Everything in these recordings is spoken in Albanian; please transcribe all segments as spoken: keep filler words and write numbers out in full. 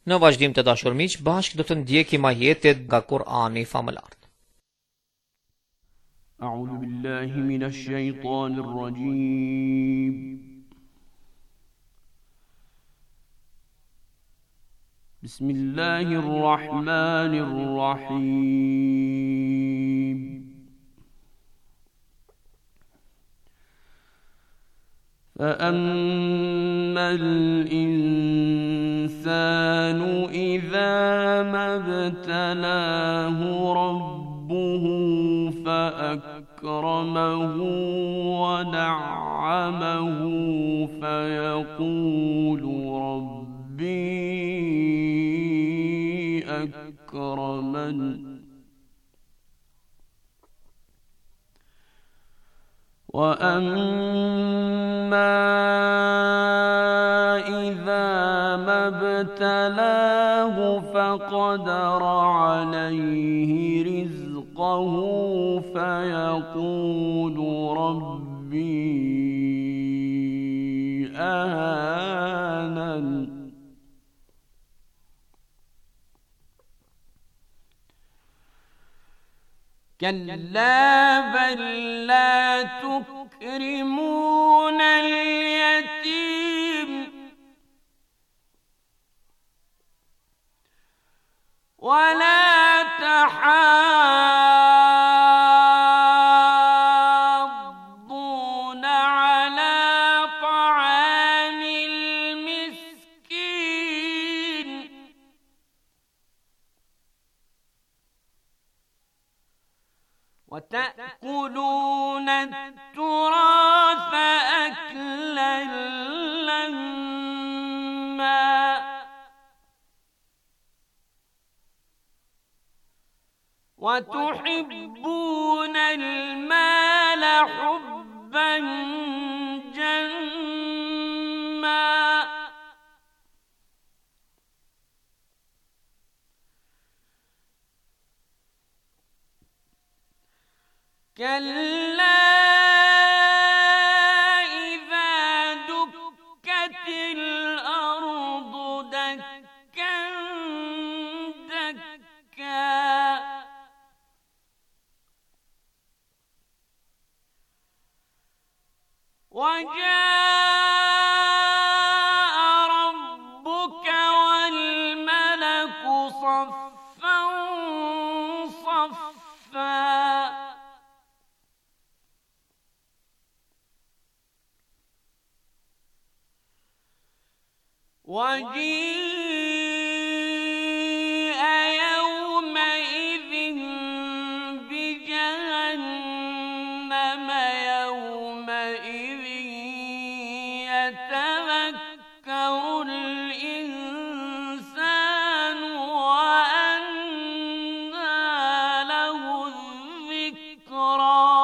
Në vazhdim të dashur miq, bashkë do të ndjekim ajetet nga Kur'ani famëlar. A'udhu billahi minash shaitanir rajim. Bismillahir rahmanir rahim. فأما الإنسان إذا ما ابتلاه ربه فأكرمه ونعمه فيقول ربي أكرمن وأما إذا ما ابتلاه فقدر عليه رزقه فيقول ربي أهانن كلا بل لا تكرمون اليتيم ولا تحاضون على طعام المسكين وتأكلون التراث أكلا لما وتحبون المال حبا جما كلا إذا دكت الأرض دكا دكا وجاء ربك والملك صفا صفا وجيء يومئذ بجهنم يومئذ يتذكر الإنسان وأنى له الذكرى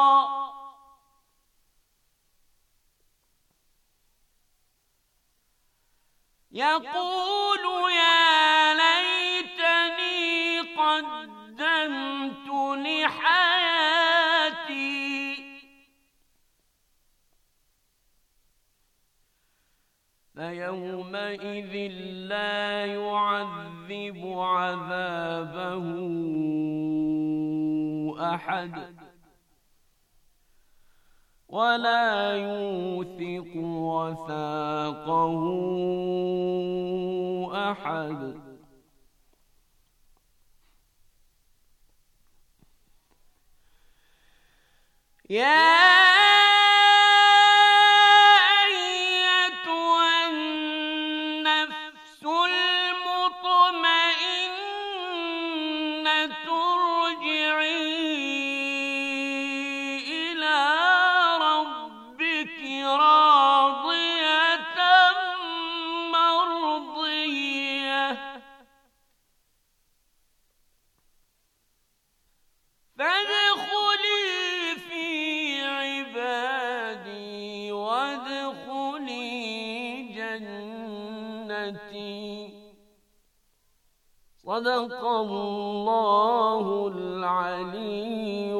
يقول يا ليتني قدمت لحياتي فيومئذ لا يعذب عذابه أحد ولا يوثق وثاقه أحد يا صدق الله العلي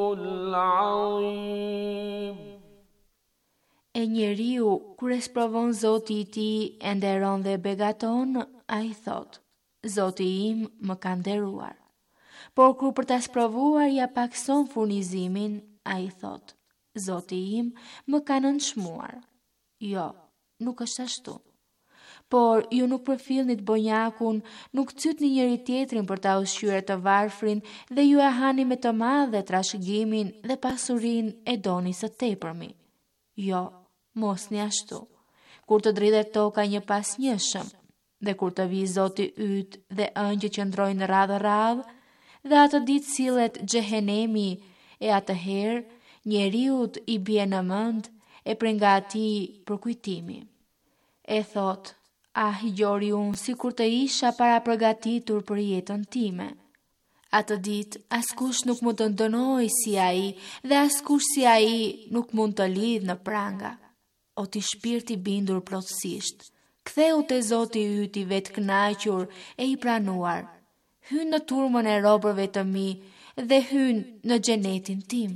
العظيم. E njeriu, kur e sprovon Zoti i tij, e nderon dhe begaton, ai thot: Zoti im më ka nderuar. Por kur për ta sprovuar ja pakson furnizimin, ai thot: Zoti im më ka nënçmuar. Jo, nuk është ashtu. Por ju nuk përfillnit bonjakun, nuk cytni njëri tjetrin për ta ushqyer të varfrin dhe ju e hani me të madhe trashëgimin dhe pasurinë e doni së tepërmi. Jo, mos një ashtu. Kur të dridhet toka një pas njëshëm, dhe kur të vi Zoti yt dhe ëngjë që ndrojnë radhë radhë, dhe atë ditë sillet xhehenemi, e atëherë njeriut i bie në mend e prej nga atij përkujtimi. E thot: ah, gjori unë si kur të isha para përgatitur për jetën time. Atë ditë askush nuk mund të ndënoj si ai dhe askush si ai nuk mund të lidh në pranga. O ti shpirti bindur plotësisht, ktheu te Zoti yt i vetë kënaqur e i pranuar. Hyn në turmën e robërve të mi dhe hyn në xhenetin tim.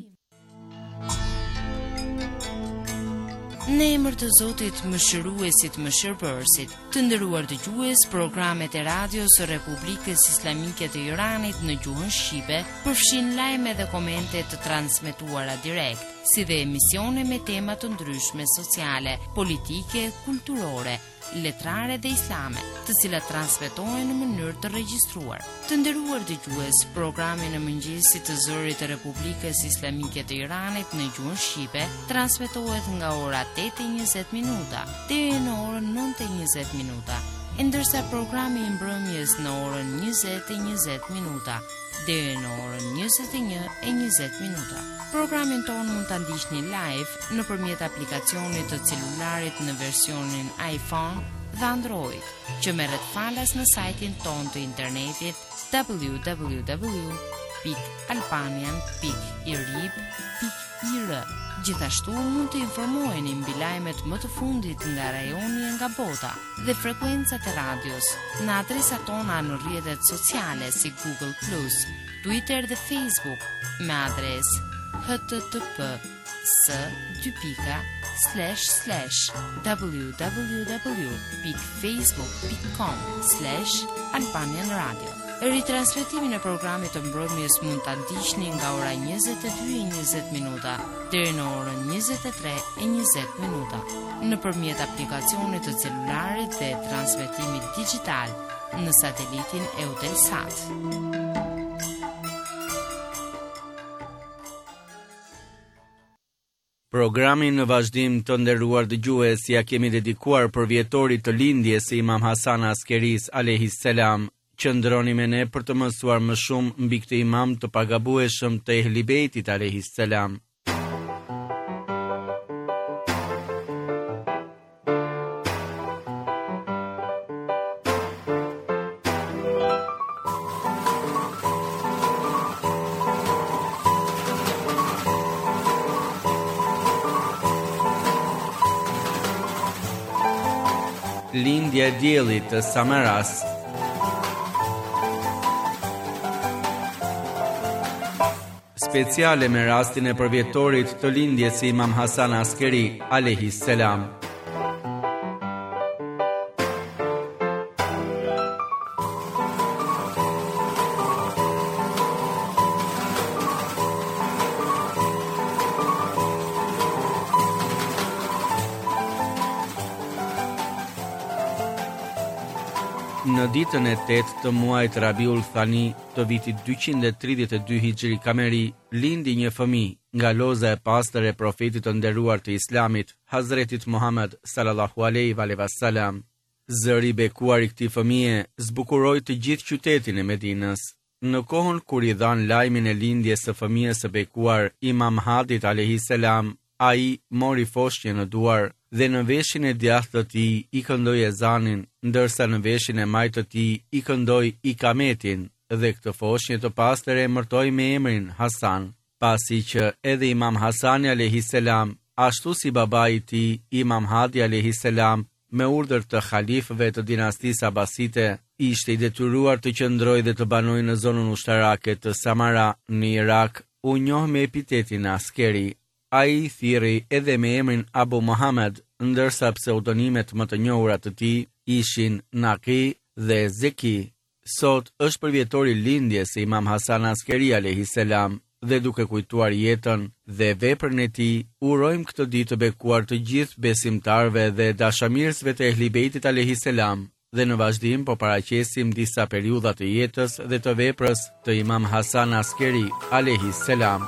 Në emër të Zotit Mëshiruesit Mëshirbërësit, të nderuar dëgjues, programet e radios së Republikës Islamike të Iranit në gjuhën shqipe përfshin lajme dhe komente të transmetuara direkt, si dhe emisione me tema të ndryshme sociale, politike, kulturore, letrare dhe islame, të cilat transmetohen në mënyrë të regjistruar. Të nderuar dëgjues, programi në mëngjesit të zërit të Republikës Islamike të Iranit në gjuhën shqipe transmetohet nga ora tetë e njëzet minuta deri në orën nëntë e njëzet minuta, ndërsa programi i mbrëmjes në orën njëzet e njëzet minuta deri në orën njëzet e një e njëzet minuta. Programin tonë mund të ndiqni live nëpërmjet aplikacionit të celularit në versionin iPhone dhe Android, që merret falas në sajtin tonë të internetit w w w pikë albanian pikë irib pikë i r. Gjithashtu mund të informoheni mbi lajmet më të fundit nga rajoni e nga bota dhe frekuencat e radios në adresat tona në rrjetet sociale si Google plus, Twitter dhe Facebook me adresë h t t p s dy pika slash slash w w w pikë facebook pikë com slash albanian radio. Ritransmetimin e programit të mbrëmjes mund ta ndiqni nga ora njëzet e dy e njëzet minuta deri në orën njëzet e tre e njëzet minuta nëpërmjet aplikacionit të celularit dhe transmetimit digjital në satelitin Eutelsat. Programin në vazhdim të nderuar dëgjues ja kemi dedikuar për vjetorit të lindjes së Imam Hasan Askeris alayhis salam. Qëndroni me ne për të mësuar më shumë mbi këtë imam të pagabueshëm të Ehli Bejtit alayhis salam. Lindja e diellit të Samaras. Speciale me rastin e përvjetorit të lindjes së Imam Hasan Askeri alayhis salam. Në ditën e tetë të muajit Rabiul Thani të vitit dyqind e tridhjetë e dy Hijri Kameri, lindi një fëmijë nga loza e pastër e profetit të nderuar të Islamit, Hazretit Muhammed sallallahu alaihi wasallam. Zëri i bekuar i këtij fëmije zbukuroi të gjithë qytetin e Medinës. Në kohën kur i dhan lajmin e lindjes së fëmijës së bekuar, Imam Hadit alayhis salam, ai mori foshnjë në duar dhe në veshin e djathtë të tij i këndoi ezanin, ndërsa në veshin e majtë të tij i këndoi ikametin, dhe këtë foshnjë të pastër e emërtoi me emrin Hasan, pasi që edhe Imam Hasani alayhis salam, ashtu si babai i tij, Imam Hadi alayhis salam, me urdhër të halifëve të dinastisë Abasite, ishte i detyruar të qëndrojë dhe të banojë në zonën ushtarake të Samara në Irak, u njoh me epitetin Askeri. Ai thirri edhe me emrin Abu Muhammad, ndërsa pseudonimet më të njohura të tij ishin Naqi dhe Zeki. sot është përvjetori lindjes së Imam Hasan Askeri alayhis salam dhe duke kujtuar jetën dhe veprën e tij, urojmë këtë ditë të bekuar të gjithë besimtarëve dhe dashamirësve të Ehli Bejtit alayhis salam dhe në vazhdim po paraqesim disa periudha të jetës dhe të veprës të Imam Hasan Askeri alayhis salam.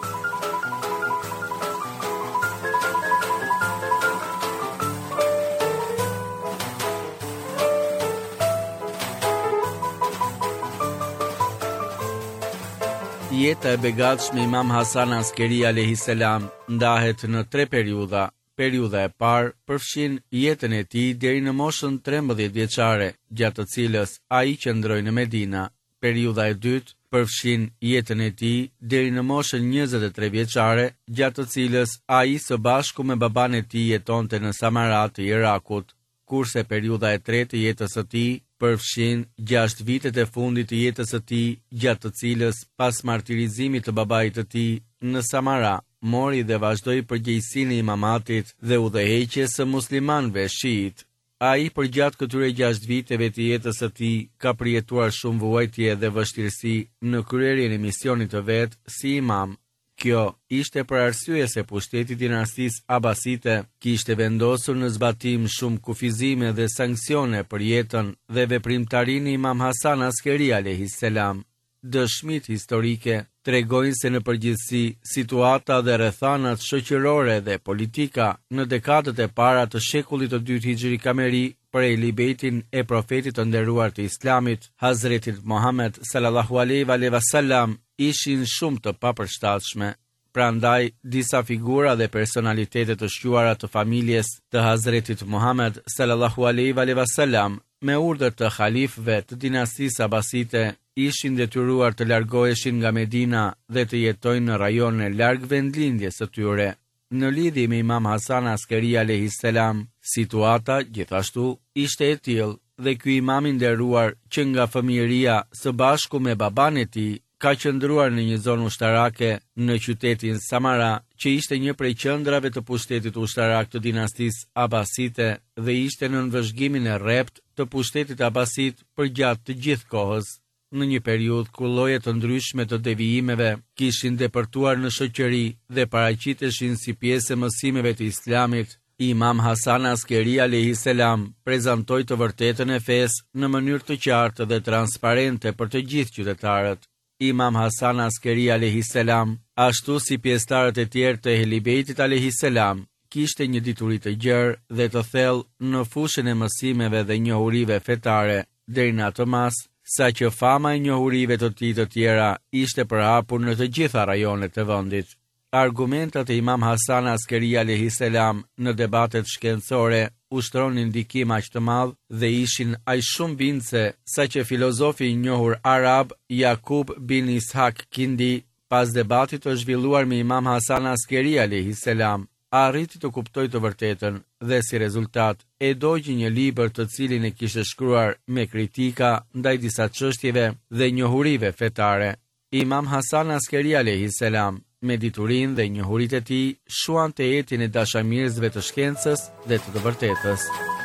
Jeta e begatshme Imam Hasan Askeri alayhis salam ndahet në tre periudha. Periudha e parë përfshin jetën e tij deri në moshën trembëdhjetë vjeçare, gjatë të cilës ai qëndroi në Medina. Periudha e dytë përfshin jetën e tij deri në moshën njëzet e tre vjeçare, gjatë të cilës ai së bashku me baban e tij jetonte në Samara të Irakut. Kurse periudha e tretë e jetës së tij përfshin gjashtë vitet e fundit të jetës së tij, gjatë të cilës pas martirizimit të babait të tij në Samara, mori dhe vazhdoi përgjegjësinë e imamatit dhe udhëheqjes së muslimanëve shiit. Ai përgjatë këtyre gjashtë viteve të jetës së tij ka përjetuar shumë vuajtje dhe vështirësi në kryerjen e misionit të vet si imam. Kjo ishte për arsye se pushteti i dinastisë Abasite kishte vendosur në zbatim shumë kufizime dhe sanksione për jetën dhe veprimtarinë e Imam Hasan Askeri alayhis salam. Dëshmit historike tregojnë se në përgjithësi situata dhe rrethanat shoqërore dhe politika në dekadat e para të shekullit të dytë hijri kameri për Ehli Bejtin e profetit të nderuar të Islamit, Hazretit Muhammed sallallahu alaihi wasallam, ishin shumë të papërshtatshme. Prandaj, disa figura dhe personalitete të shquara të familjes të Hazretit Muhammed sallallahu alaihi wasallam, me urdhër të halifëve të dinastisë Abasite, ishin detyruar të largoheshin nga Medina dhe të jetojnë në rajone larg vendlindjes së tyre. Në lidhje me Imam Hasan Askeri alayhis salam, situata gjithashtu ishte e tillë dhe ky imam i nderuar që nga fëmijëria së bashku me baban e tij ka qëndruar në një zonë ushtarake në qytetin Samara, që ishte një prej qendrave të pushtetit ushtarak të dinastisë Abasite dhe ishte në nënvëzhgimin e rrept të pushtetit Abasit për gjatë të gjithë kohës. Në një periudhë ku lloje të ndryshme të devijimeve kishin depërtuar në shoqëri dhe paraqiteshin si pjesë e mësimeve të Islamit, Imam Hasan Askeri alayhis salam prezantoi të vërtetën e fesë në mënyrë të qartë dhe transparente për të gjithë qytetarët. Imam Hasan Askeri alayhis salam, ashtu si pjesëtarët e tjerë të Ehli Bejtit alayhis salam, kishte një dituri të gjerë dhe të thellë në fushën e mësimeve dhe njohurive fetare, deri në atë mas sa që fama e njohurive të tij të tjera ishte përhapur në të gjitha rajonet e vendit. Argumentat e Imam Hasan Askeri alayhis salam në debatet shkencore ushtronin ndikim aq të madh dhe ishin aq shumë bindse sa që filozofi i njohur arab Jakub bin Ishak Kindi, pas debatit të zhvilluar me Imam Hasan Askeri alayhis salam, arriti të kuptoj të vërtetën dhe si rezultat e dogji një libër të cilin e kishte shkruar me kritika ndaj disa çështjeve dhe njohurive fetare. Imam Hasan Askeri alayhis salam, me diturinë dhe njohuritë e tij, shuante jetën e dashamirësve të shkencës dhe të të vërtetës.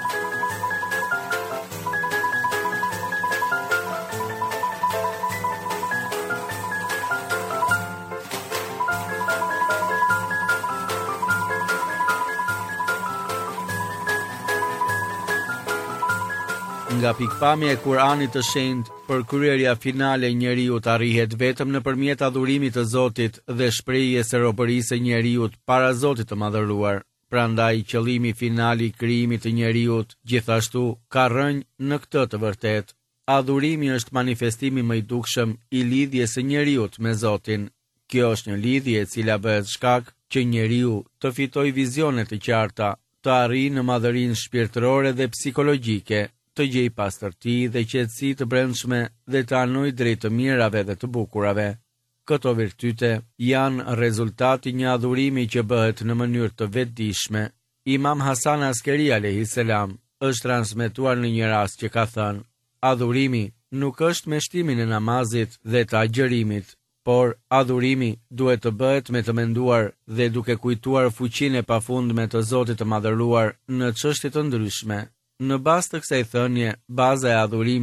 Nga pikpamja e Kuranit të shenjtë, përkryerja finale e njeriut arrihet vetëm nëpërmjet adhurimit të Zotit dhe shprehjes së robërisë së njeriut para Zotit të madhëruar. Prandaj qëllimi final i krijimit të njeriut gjithashtu ka rënë në këtë të vërtetë. Adhurimi është manifestimi më i dukshëm i lidhjes së njeriut me Zotin. Kjo është një lidhje e cila bëhet shkak që njeriu të fitojë vizione të qarta, të arrijë në madhërinë shpirtërore dhe psikologjike, të gjej pastërti dhe qetësi të brendshme dhe të anoj drejt të mirave dhe të bukurave. Këto virtyte janë rezultati një adhurimi që bëhet në mënyrë të vetëdijshme. Imam Hasan Askeri alayhis salam është transmetuar në një rast që ka thënë: adhurimi nuk është me shtimin e namazit dhe të agjërimit, por adhurimi duhet të bëhet me të menduar dhe duke kujtuar fuqinë e pafundme të Zotit të madhëruar në çështje të ndryshme. Në bazë të kësaj thënie, baza e adhurimit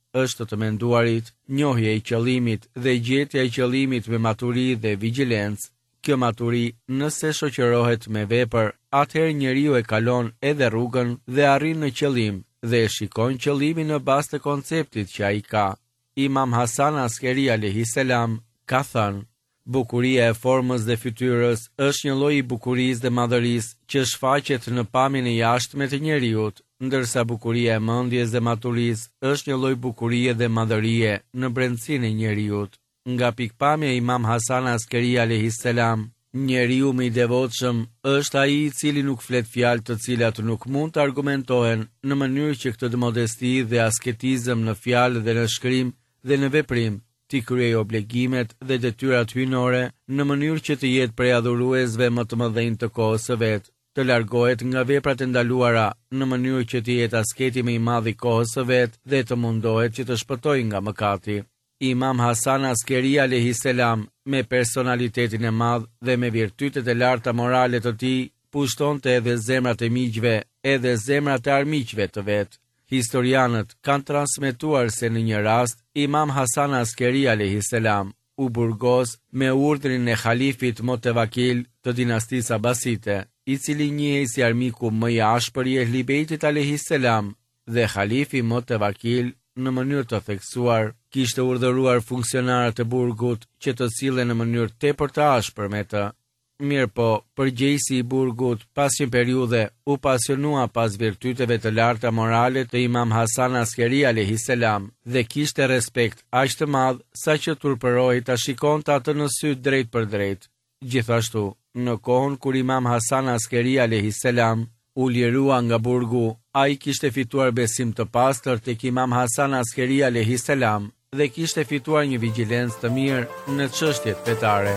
është të menduarit, njohja e qëllimit dhe gjetja e qëllimit me maturi dhe vigjilencë. Kjo maturi, nëse shoqërohet me vepër, atëherë njeriu e kalon edhe rrugën dhe arrin në qëllim dhe e shikon qëllimin në bazë të konceptit që ai ka. Imam Hasan Askeri alayhis salam ka thënë: bukuria e formës dhe fytyrës është një lloj i bukurisë dhe madhërisë që shfaqet në pamjen e jashtme të njeriut, ndërsa bukuria e mendjes dhe maturisë është një lloj bukurie dhe madhërie në brendësinë e njeriut. Nga pikpamja e Imam Hasan Askeri alayhis salam, njeriu më i devotshëm është ai i cili nuk flet fjalë të cilat nuk mund të argumentohen, në mënyrë që këtë modesti dhe asketizëm në fjalë dhe në shkrim dhe në veprim t'i kryej obligimet dhe detyrat hyjnore në mënyrë që të jetë prej adhuruesve më të mëdhenj të kohës së vet, të largohet nga veprat e ndaluara në mënyrë që të jetë asketi më i madh i kohës së vet dhe të mundohet që të shpëtojë nga mëkati. Imam Hasan Askeri alayhis salam, me personalitetin e madh dhe me virtytet e larta morale të tij, pushtonte edhe zemrat e miqve, edhe zemrat e armiqve të vet. Historianët kanë transmetuar se në një rast, Imam Hasan Askeri alayhis salam u burgos me urdhrin e halifit Mutawakil të dinastisë Abasite, i cili njihej si armiku më i ashpër i Ehli Bejtit alayhis salam, dhe halifi Mutawakil në mënyrë të theksuar kishte urdhëruar funksionarët e burgut që të sillen në mënyrë tepër të ashpër me të. Mirë po, përgjegjësi i burgut pas një periudhe u pasionua pas virtyteve të larta morale të Imam Hasan Askeri alayhis salam dhe kishte respekt aq të madh saqë turpëroi ta shikonte atë në sy drejt për drejt. Gjithashtu, në kohën kur Imam Hasan Askeri alayhis salam u lirua nga burgu, ai kishte fituar besim të pastër tek Imam Hasan Askeri alayhis salam dhe kishte fituar një vigjilencë të mirë në çështjet fetare.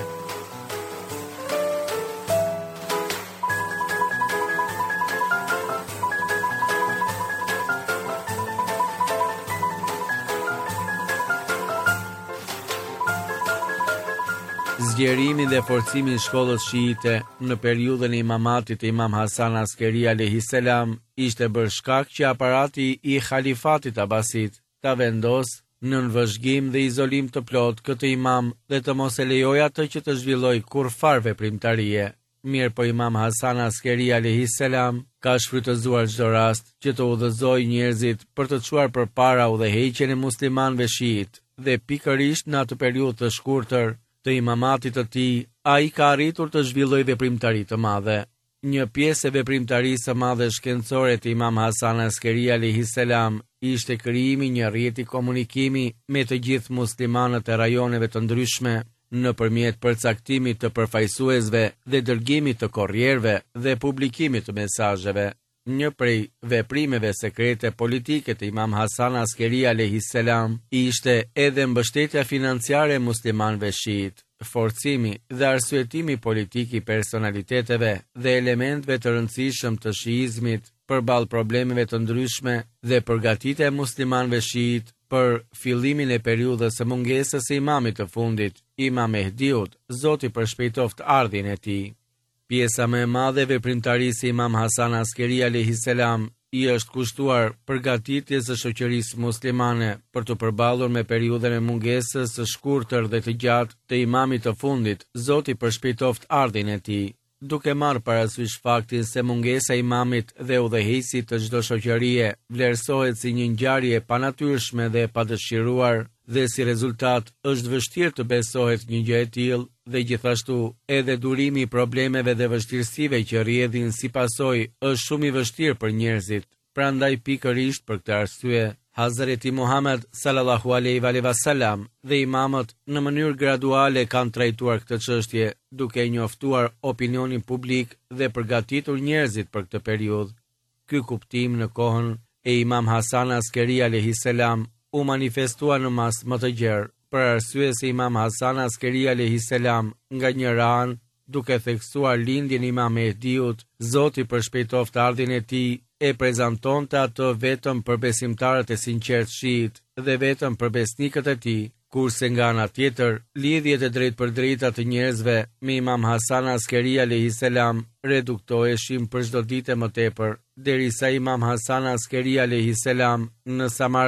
Zgjerimi dhe forcimi i shkollës shiite në periudhën e imamatit të Imam Hasan Askeri alayhis salam ishte bërë shkak që aparati i Khalifatit Abasit ta vendosë në vëzhgim dhe izolim të plot këtë imam dhe të mos e lejoj atë që të zhvilloj kurfar veprimtarie. Mirë po Imam Hasan Askeri alayhis salam ka shfrytëzuar çdo rast që të udhëzoj njerëzit për të çuar përpara udhëheqjen e muslimanëve shiit dhe pikërisht në atë periudhë të shkurtër të imamatit të tij, ai ka arritur të zhvillojë veprimtari të madhe. Një pjesë e veprimtarisë së madhe shkencore të Imam Hasan Askeri alayhis salam ishte krijimi një rrjeti komunikimi me të gjithë muslimanët e rajoneve të ndryshme nëpërmjet përcaktimit të përfaqësuesve dhe dërgimit të korrierëve dhe publikimit të mesazheve. Një prej veprimeve sekrete politike të Imam Hasan Askeri alayhis salam ishte edhe mbështetja financiare e muslimanëve shiit, forcimi dhe arsyetimi politik i personaliteteve dhe elementëve të rëndësishëm të shiizmit përballë problemeve të ndryshme dhe përgatitja e muslimanëve shiit për fillimin e periudhës së mungesës së imamit të fundit, Imam Mehdiut, Zoti përshpejtoft ardhin e tij. Pjesa më e madhe e veprimtarisë së Imam Hasan Askeri alayhis salam i është kushtuar përgatitjes së shoqërisë muslimane për të përballur me periudhën e mungesës së shkurtër dhe të gjatë të imamit të fundit, Zoti përshpejtoft ardhin e tij. Duke marrë parasysh faktin se mungesa e imamit dhe udhëheqësit të çdo shoqërie vlerësohet si një ngjarje e panatyrshme dhe e padëshiruar, dhe si rezultat është vështirë të besohet një gjë e tillë, dhe gjithashtu edhe durimi i problemeve dhe vështirësive që rrjedhin si pasojë është shumë i vështirë për njerëzit. Prandaj pikërisht për këtë arsye, Hazreti Muhammed sallallahu alaihi wasallam dhe imamët në mënyrë graduale kanë trajtuar këtë çështje, duke njoftuar opinionin publik dhe përgatitur njerëzit për këtë periudhë. Ky kuptim në kohën e Imam Hasan Askeri alayhis salam u manifestua në mas më të gjerë, për arsye se Imam Hasan Askeri alayhis salam nga një anë, duke theksuar lindjen e Imam Mehdiut, Zoti përshpejtoft ardhin e tij, e prezantonte ato vetëm për besimtarët e sinqert shiit dhe vetëm për besnikët e tij, kurse nga ana tjetër, lidhjet e drejtpërdrejta të njerëzve me Imam Hasan Askeri alayhis salam reduktoheshin për çdo ditë më tepër, derisa Imam Hasan Askeri alayhis salam në Samara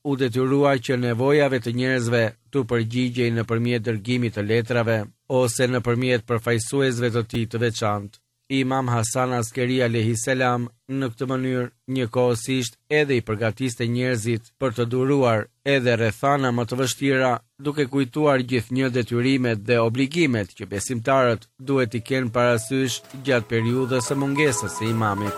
u detyruar që nevojave të njerëzve të përgjigjej nëpërmjet dërgimit të letrave ose nëpërmjet përfaqësuesve të tij të veçantë. Imam Hasan Askeri alayhi salam në këtë mënyrë njëkohësisht edhe i përgatiste njerëzit për të duruar edhe rrethana më të vështira, duke kujtuar gjithnjë detyrimet dhe obligimet që besimtarët duhet i kenë parasysh gjatë periudhës së mungesës së imamit.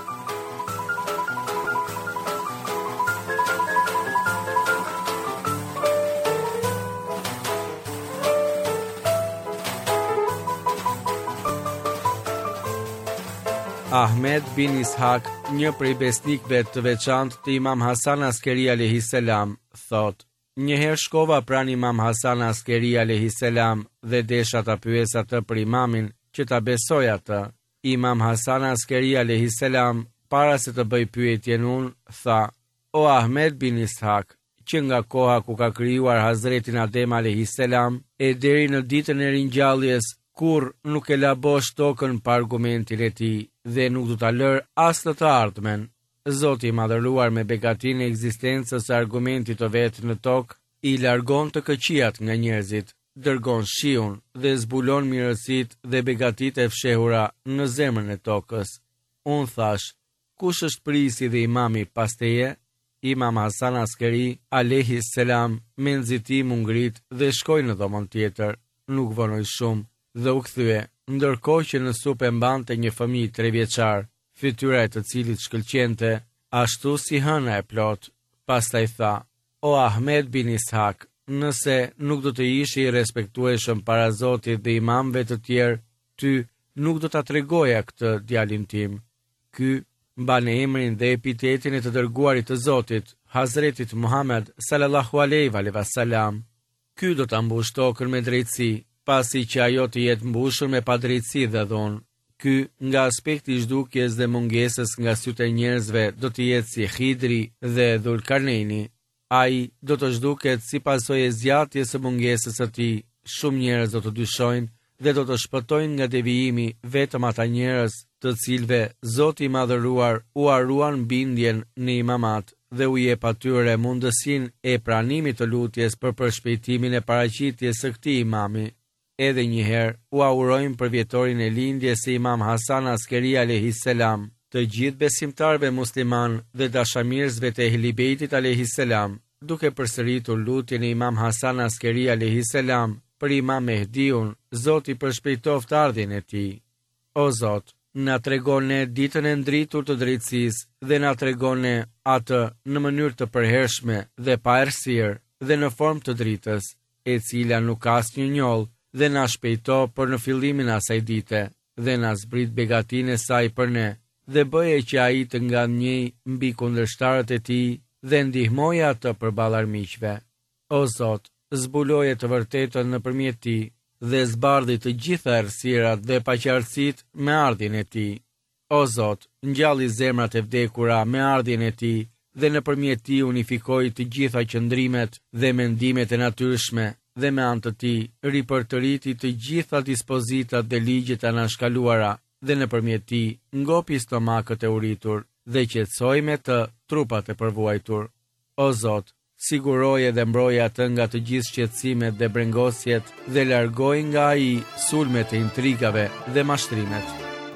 Ahmed bin Ishak, një prej besnikëve të veçantë të Imam Hasan Askeri alayhi salam, thot: "Një herë shkova pranë Imam Hasan Askeri alayhi salam dhe desha ta pyes atë për imamin që ta besoj atë." Imam Hasan Askeri alayhi salam, para se të bëj pyetjen unë, tha: "O Ahmed bin Ishak, që nga koha ku ka krijuar Hazretin Adem alayhi salam e deri në ditën e ringjalljes, kur nuk e labosh tokën pa argumentin e tij dhe nuk du ta lër as në të ardhmen. Zoti i madhëruar me begatinë e ekzistencës së argumentit të vetë në tokë, i largon të këqijat nga njerëzit, dërgon shiun dhe zbulon mirësitë dhe begatitë e fshehura në zemrën e tokës." Unë thash: "Kush është prisi dhe imami pas teje?" Imam Hasan Askeri alayhi salam me nxitim u ngrit dhe shkoi në dhomën tjetër, nuk vonoi shumë dhe u kthye, ndërkohë që në supë mbante një fëmijë tre vjeçar, fytyra e të cilit shkëlqente ashtu si hëna e plot. Pastaj tha: "O Ahmed bin Ishak, nëse nuk do të ishe i respektueshëm para Zotit dhe imamëve të tjerë, ty nuk do ta tregoja këtë djalin tim. Ky mban emrin dhe epitetin e të dërguarit të Zotit, Hazretit Muhammed sallallahu alaihi wasallam. Ky do ta mbush tokën me drejtësi, pasi që ajo të jetë mbushur me padrejtësi dhe dhunë. Ky, nga aspekti i zhdukjes dhe mungesës nga sytë e njerëzve, do të jetë si Khidri dhe Dhulkarneini. Ai do të zhduket si pasojë e zgjatjes së mungesës së tij. Shumë njerëz do të dyshojnë dhe do të shpëtojnë nga devijimi vetëm ata njerëz të cilëve Zoti i madhëruar u haruan bindjen në imamat dhe u jep atyre mundësinë e pranimit të lutjes për përshpejtimin e paraqitjes së këtij imami. Edhe një herë u aurojmë për vjetorin e lindjes së Imam Hasan Askeri alayhi salam, të gjithë besimtarëve musliman dhe dashamirësve të Ehli Bejtit alayhi salam, duke përsëritur lutjen e Imam Hasan Askeri alayhi salam për Imam Mehdiun, Zoti përshpejtoft ardhjen e tij. O Zot, na tregon ne ditën e ndritur të drejtësisë dhe na tregon ne atë në mënyrë të përhershme dhe pa errësirë dhe në formë të dritës, e cila nuk ka asnjë njoll, dhe na shpejto për në fillimin e asaj dite, dhe na zbrit begatinë e saj për ne, dhe bëje që ai të nganjej mbi kundërshtarët e tij dhe ndihmoje atë përballë armiqve. O Zot, zbuloje të vërtetën nëpërmjet tij dhe zbardhi të gjitha errësirat dhe paqartësitë me ardhjen e tij. O Zot, ngjalli zemrat e vdekura me ardhjen e tij dhe nëpërmjet tij unifikoi të gjitha qëndrimet dhe mendimet e natyrshme, dhe me anë të tij ripërtëriti të gjitha dispozitat dhe ligjet e anashkaluara, dhe nëpërmjet tij ngopi stomakët e uritur dhe qetësoi me të trupat e përvuajtur. O Zot, siguroje dhe mbroje atë nga të gjithë shqetësimet dhe brengosjet dhe largoi nga ai sulmet e intrigave dhe mashtrimet.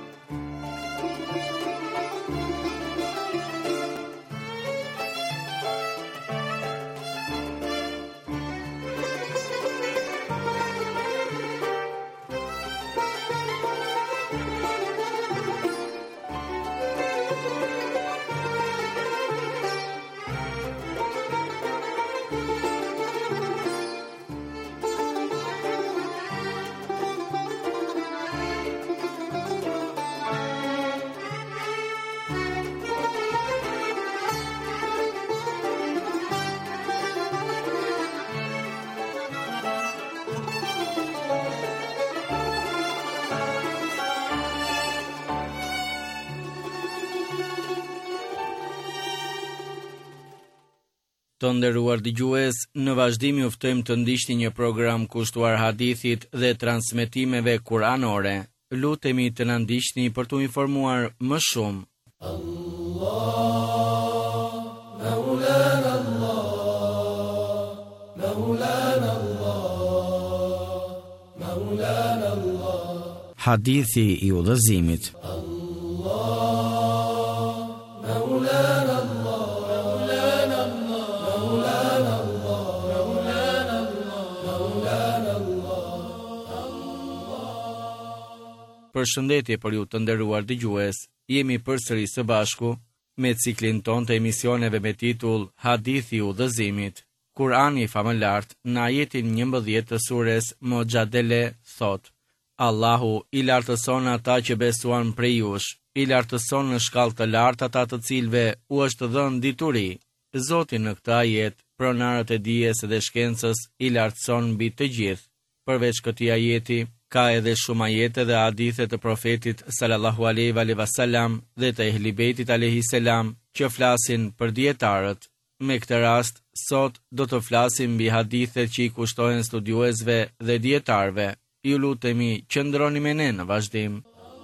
Të nderuar dëgjues, në vazhdim ju ftojmë të ndiqni një program kushtuar hadithit dhe transmetimeve kuranore. Lutemi të na ndiqni për t'u informuar më shumë. Allah, Maulana Allah. Hadithi i udhëzimit. Përshëndetje për ju të nderuar dëgjues, jemi përsëri së bashku me ciklin ton të emisioneve me titull Hadithi i udhëzimit. Kurani famëlart në ajetin njëmbëdhjetë të sures Mojadele thot: Allahu i lartëson ata që besuan prej jush, i lartëson në shkallë të lartë ata të cilve u është dhënë dituri. Zoti në këtë ajet, pronarët e dijes dhe shkencës i lartëson mbi të gjithë. Përveç këtij ajeti, ka edhe shumë ajete dhe hadithe të profetit sallallahu alaihi wasallam dhe të Ehli Bejtit alayhi salam që flasin për dietarët. Me këtë rast, sot do të flasim mbi hadithet që i kushtohen studiuesve dhe dietarëve. Ju lutemi qëndroni me ne në vazhdim.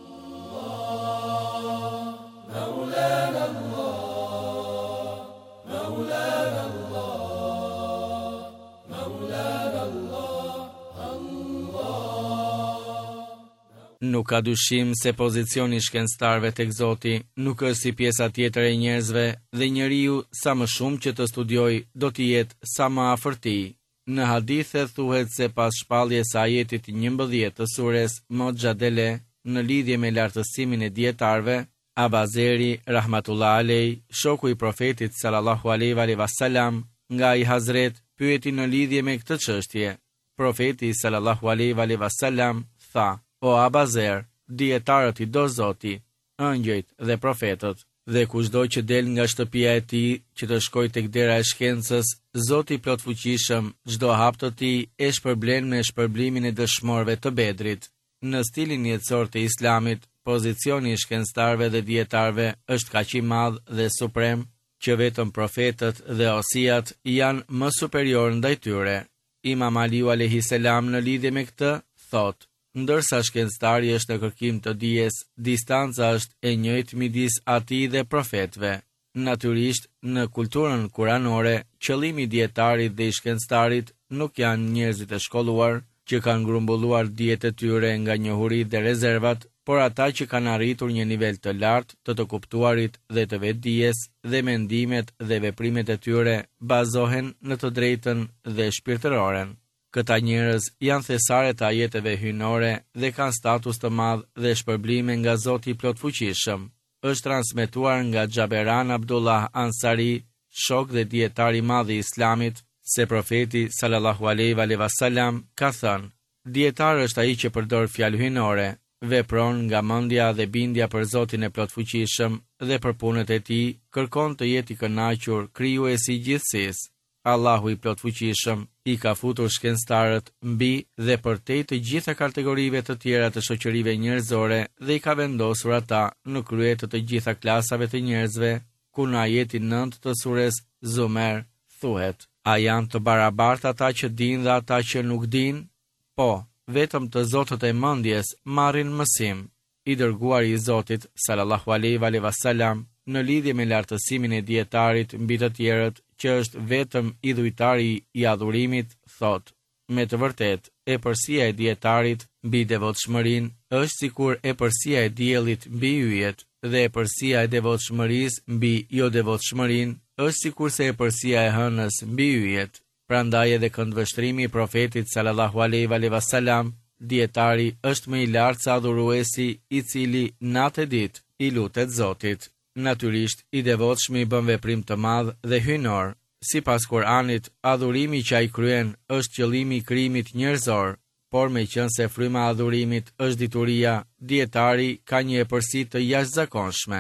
Nuk ka dyshim se pozicioni i shkencëtarëve tek Zoti nuk është si pjesa tjetër e njerëzve dhe njeriu sa më shumë që të studiojë do të jetë sa më afër tij. Në hadithe thuhet se pas shpalljes së ajetit njëmbëdhjetë të sures Mojadele në lidhje me lartësimin e dietarëve, Abazeri rahmatullah alej, shoku i profetit sallallahu alaihi wasallam, nga i Hazret, pyeti në lidhje me këtë çështje. Profeti sallallahu alaihi wasallam tha: O Abazer, dietarët i do Zoti, ëngjëjt dhe profetët, dhe kushdo që del nga shtëpia e tij që të shkojë tek dera e shkencës, Zoti plot fuqishëm çdo hap të tij e shpërblen me shpërblimin e dëshmorëve të Bedrit. Në stilin jetësor të Islamit, pozicioni i shkencëtarëve dhe dietarëve është kaq i madh dhe suprem që vetëm profetët dhe osiat janë më superior ndaj tyre. Imam Aliu alayhi salam në lidhje me këtë thotë: ndërsa shkencëtari është në kërkim të dijes, distanca është e njëjtë midis atij dhe profetëve. Natyrisht, në kulturën kuranore, qëllimi i dietarit dhe i shkencëtarit nuk janë njerëzit e shkolluar që kanë grumbulluar dijet e tyre nga njohurit dhe rezervat, por ata që kanë arritur një nivel të lartë të të kuptuarit dhe të vetdijes dhe mendimet dhe veprimet e tyre bazohen në të drejtën dhe shpirtëroren. Këta njerëz janë thesare të ajeteve hyjnore dhe kanë status të madh dhe shpërblime nga Zoti i plot fuqishëm. Është transmetuar nga Xhaberan Abdullah Ansari, shok dhe dietar i madh i Islamit, se profeti sallallahu alaihi wasallam ka thënë: dietar është ai që përdor fjalë hyjnore, vepron nga mendja dhe bindja për Zotin e plot fuqishëm dhe për punët e tij, kërkon të jetë i kënaqur krijuesi i gjithësisë. Allahu i plot fuqishëm i ka futur shkencëtarët mbi dhe përtej të gjitha kategorive të tjera të shoqërive njerëzore dhe i ka vendosur ata në krye të të gjitha klasave të njerëzve, ku në ajetin nëntë të sures Zumer thuhet: a janë të barabartë ata që dinë dhe ata që nuk dinë? Po, vetëm të zotët e mendjes marrin mësim. I dërguari i Zotit sallallahu alaihi wasallam në lidhje me lartësimin e dietarit mbi të tjerët, që është vetëm idhujtari i adhurimit, thot: me të vërtet, e përsia e dietarit mbi devotshmërinë është sikur e përsia e diellit mbi yjet, dhe e përsia e devotshmërisë mbi jo devotshmërinë është sikur se e përsia e hënës mbi yjet. Prandaj edhe këndvështrimi i profetit sallallahu alaihi wasallam, dietari është më i lartë se adhuruesi i cili natë e ditë i lutet Zotit. Natyrisht, i devotshmi bën veprim të madh dhe hyjnor. Sipas Kuranit, adhurimi që ai kryen është qëllimi i krijimit njerëzor, por meqense fryma e adhurimit është dituria, dietari ka një epërsi të jashtëzakonshme.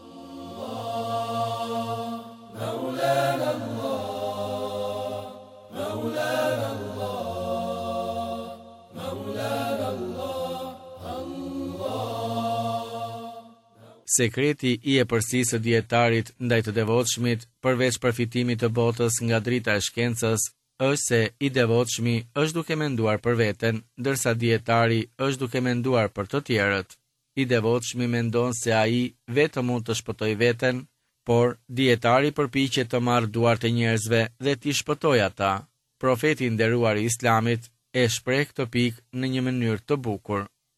Sekreti i epërsisë së dietarit ndaj të devotshmit, përveç përfitimit të botës nga drita e shkencës, është se i devotshmi është duke menduar për veten, ndërsa dietari është duke menduar për të tjerët. I devotshmi mendon se ai vetëm mund të shpëtojë veten, por dietari përpiqet të marrë duart e njerëzve dhe t'i shpëtojë ata. Profeti i nderuar i Islamit e shpreh këtë pikë në një mënyrë të bukur.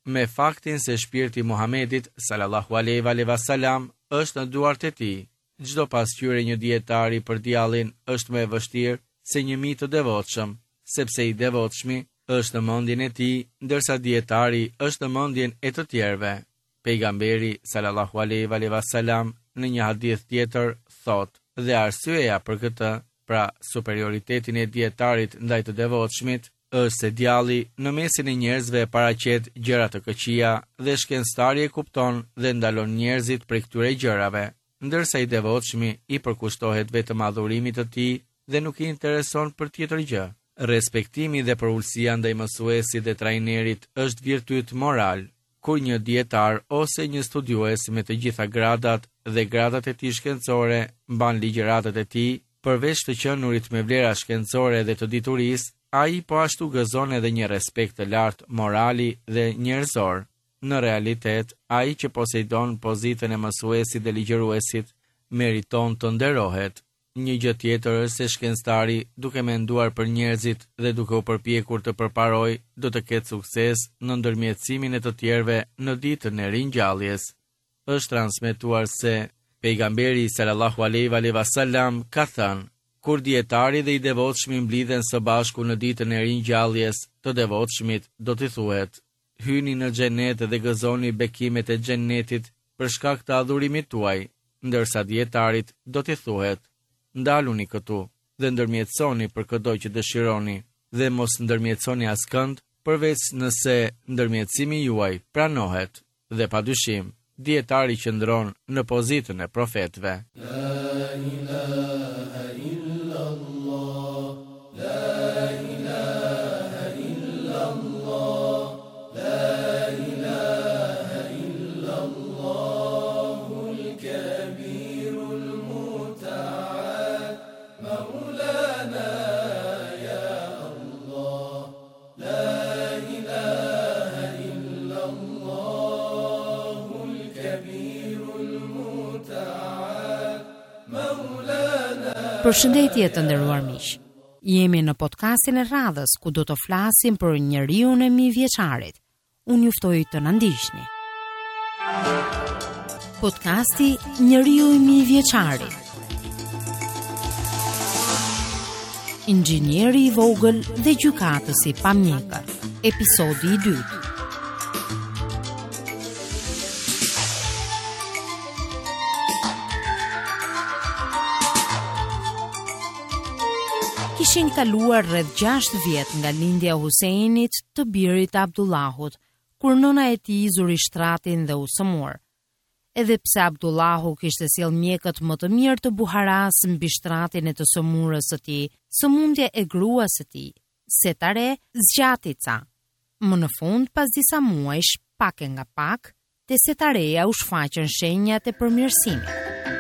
me faktin se shpirti Muhamedit sallallahu alaihi wasallam është në duart e tij. Çdo pasqyrë një dietari për djallin është më e vështirë se një mit të devotshëm, sepse i devotshmi është në mendjen e tij, ndërsa dietari është në mendjen e të tjerëve. Pejgamberi sallallahu alaihi wasallam në një hadith tjetër thotë, dhe arsyeja për këtë, pra superiorin e dietarit ndaj të devotshmit, është se djalli në mesin e njerëzve paraqet gjëra të këqija dhe shkencëtari e kupton dhe ndalon njerëzit prej këtyre gjërave, ndërsa i devotshmi i përkushtohet vetëm adhurimit të tij dhe nuk i intereson për tjetër gjë. Respektimi dhe përullësia ndaj mësuesit dhe trajnerit është virtyt moral. Kur një dietar ose një studiues me të gjitha gradat dhe gradat e tij shkencore mban ligjëratat e tij, përveç të qenurit me vlera shkencore dhe të diturisë, ai po ashtu gëzon edhe një respekt të lartë morali dhe njerëzor. Në realitet, ai që poseidon pozitën e mësuesit dhe ligjëruesit meriton të nderohet. Një gjë tjetër është se shkencëtari, duke menduar për njerëzit dhe duke u përpjekur të përparojë, do të ketë sukses në ndërmjetësimin e të tjerëve në ditën e ringjalljes. Është transmetuar se pejgamberi sallallahu alaihi wasallam ka thënë: kur dietari dhe i devotshmi mblidhen së bashku në ditën e ringjalljes, të devotshmit do t'i thuhet: hyni në xhenet dhe gëzoni bekimet e xhenetit për shkak të adhurimit tuaj, ndërsa dietarit do t'i thuhet: ndaluni këtu dhe ndërmjetësoni për çdo që dëshironi dhe mos ndërmjetësoni askënd përveç nëse ndërmjetësimi juaj pranohet. Dhe padyshim, dietari qëndron në pozitën e profetëve. La ilaha illallah, la ilaha illallah, la ilaha illallahul kabirul muta'al, maulana ya Allah, la ilaha illallahul kabirul muta'al, maulana. Përshëndetje të nderuar miq. Jemi në podcastin e radhës ku do të flasim për njeriu e mijëvjeçarit. Unë juftoj të na ndiqni. Podcasti Njeriu i mijëvjeçarit. Inxhinieri i vogël dhe gjykatësi pa mjekër. Episodi i dytë. Kishin kaluar rreth gjashtë vjet nga lindja e Huseinit të birit Abdullahut, kur nëna e tij zuri shtratin dhe u sëmur. Edhe pse Abdullahu kishte sjell mjekët më të mirë të Buharas mbi shtratin e të sëmurës së tij, sëmundja e gruas së tij, Setare, zgjati ca. Më në fund, pas disa muajsh, pak e nga pak, te Setareja u shfaqën shenjat e përmirësimit.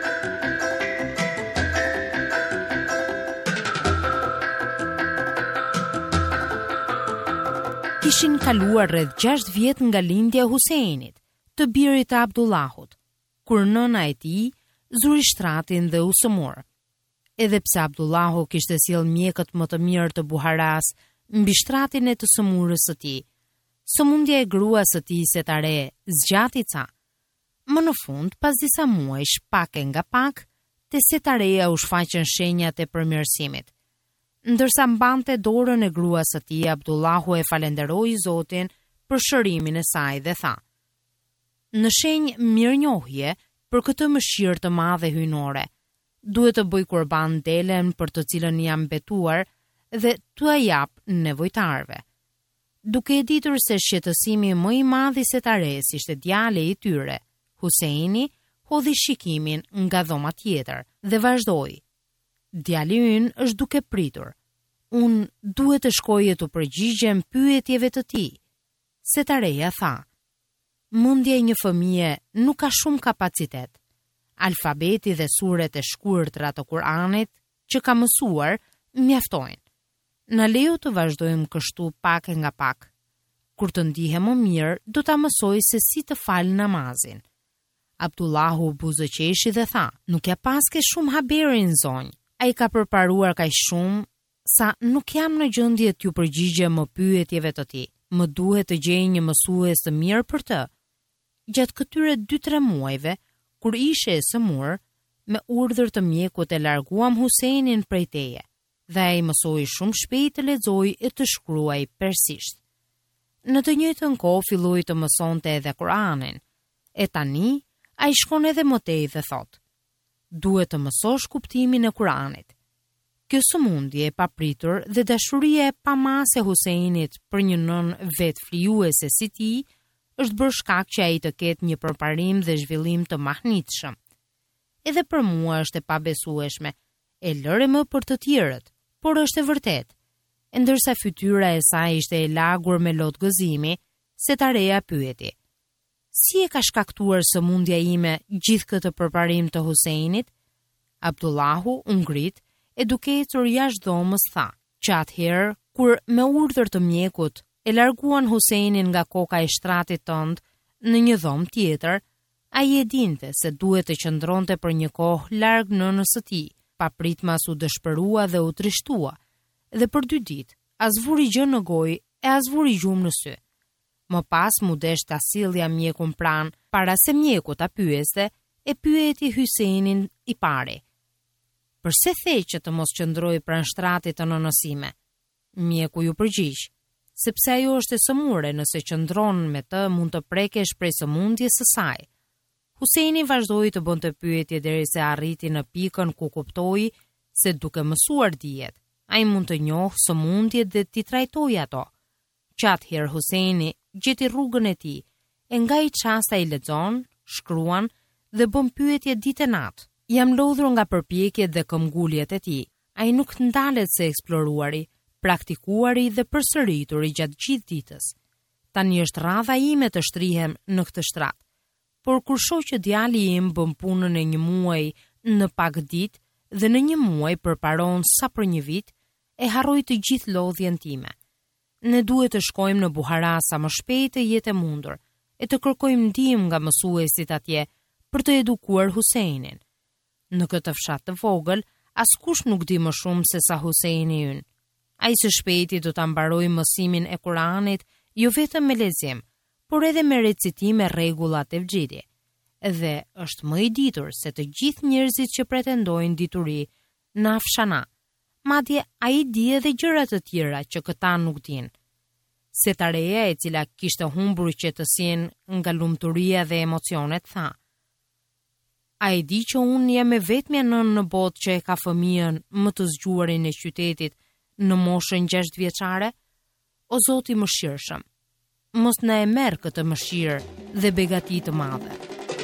Kishin kaluar rreth gjashtë vjet nga lindja e Huseinit, të birit të Abdullahut, kur nëna e tij zuri shtratin dhe u sëmur. Edhe pse Abdullahu kishte sjell mjekët më të mirë të Buharas mbi shtratin e të sëmurës së tij, sëmundja e gruas së tij Setare zgjati ca. Më në fund, pas disa muajsh, pak e nga pak, te Setareja u shfaqën shenjat e përmirësimit. Ndërsa mbante dorën e gruas së tij, Abdullahu e falenderoi Zotin për shërimin e saj dhe tha: në shenjë mirënjohje për këtë mëshirë të madhe hyjnore, duhet të bëj kurban delen për të cilën jam betuar dhe t'u jap nevojtarve. Duke e ditur se shqetësimi më i madh i Setares ishte djali i tyre, Huseini hodhi shikimin nga dhoma tjetër dhe vazhdoi: djali ynë është duke pritur. Unë duhet të shkoje të përgjigjem pyetjeve të tij. Setareja tha: mendja e një fëmije nuk ka shumë kapacitet. Alfabeti dhe suret e shkurtra të Kuranit që ka mësuar mjaftojnë. Na lejo të vazhdojmë kështu pak e nga pak. Kur të ndihem më mirë, do ta mësoj se si të fal namazin. Abdullahu buzëqeshi dhe tha: nuk ja paske shumë haberin zonjë. Ai ka përparuar kaq shumë sa nuk jam në gjendje t'ju përgjigjem më pyetjeve të tij. Më duhet të gjej një mësues të mirë për të. Gjatë këtyre dy tre muajve, kur ishe e sëmur, me urdhër të mjekut e larguam Huseinin prej teje, dhe ai mësoi shumë shpejt të lexojë e të shkruaj persisht. Në të njëjtën kohë filloi të mësonte edhe Kur'anin, e tani ai shkon edhe më tej dhe thot: duhet të mësosh kuptimin e Kur'anit. Kjo sëmundje e papritur dhe dashuria e pamase Huseinit për një nën vetë flijuese si ti është bërë shkak që ai të ketë një përparim dhe zhvillim të mahnitshëm. Edhe për mua është e pabesueshme, e lëre më për të tjerët, por është e vërtet. E ndërsa fytyra e saj ishte e lagur me lot gëzimi, se ta reja pyeti: si e ka shkaktuar sëmundja ime gjithë këtë përparim të Huseinit? Abdullahu u ngrit e duke ecur jashtë dhomës tha, që atëherë kur me urdhër të mjekut e larguan Huseinin nga koka e shtratit tënd në një dhomë tjetër, ai e dinte se duhet të qëndronte për një kohë larg nënës së tij, papritmas u dëshpërua dhe u trishtua, dhe për dy ditë as vuri gjë në gojë e as vuri gjumë në sy. Më pas mu desh ta sillja mjekun pranë, para se mjeku ta pyeste, e pyeti Huseinin i pari: përse the që të mos qëndroj pranë shtratit të nënësime? Mjeku ju përgjigj: sepse ajo është e sëmure, nëse qëndron me të mund të prekesh prej sëmundjes së saj. Huseini vazhdoi të bënte pyetje derisa arriti në pikën ku kuptoi se duke mësuar dijet, ai mund të njohë sëmundjet dhe t'i trajtojë ato. Që atëherë Huseini gjeti rrugën e tij, e nga i çasta i lexon, shkruan dhe bën pyetje ditë e natë. Jam lodhur nga përpjekjet dhe këmbguljet e tij. Ai nuk ndalet se eksploruari, praktikuari dhe përsërituri gjatë gjithë ditës. Tani është radha ime të shtrihem në këtë shtrat. Por kur shoh që djali im bën punën e një muaji në pak ditë dhe në një muaj përparon sa për një vit, e harroj të gjithë lodhjen time. Ne duhet të shkojmë në Buhara sa më shpejt të jetë e mundur, e të kërkojmë ndihmë nga mësuesit atje për të edukuar Huseinin. Në këtë fshat të vogël, askush nuk di më shumë se sa Huseini ynë. Ai së shpejti do ta mbarojë mësimin e Kuranit, jo vetëm me lexim, por edhe me recitime rregullat e vxhidit. Dhe është më i ditur se të gjithë njerëzit që pretendojnë dituri në Afshana. Madje ai di edhe gjëra të tjera që këta nuk dinë. Se Tareja, e cila kishte humbur qetësinë nga lumturia dhe emocionet, tha: a e di që unë jam e vetmja nën në botë që e ka fëmijën më të zgjuarin e qytetit në moshën gjashtë vjeçare? O Zoti mëshirshëm, mos na e merr këtë mëshirë dhe begati të madhe.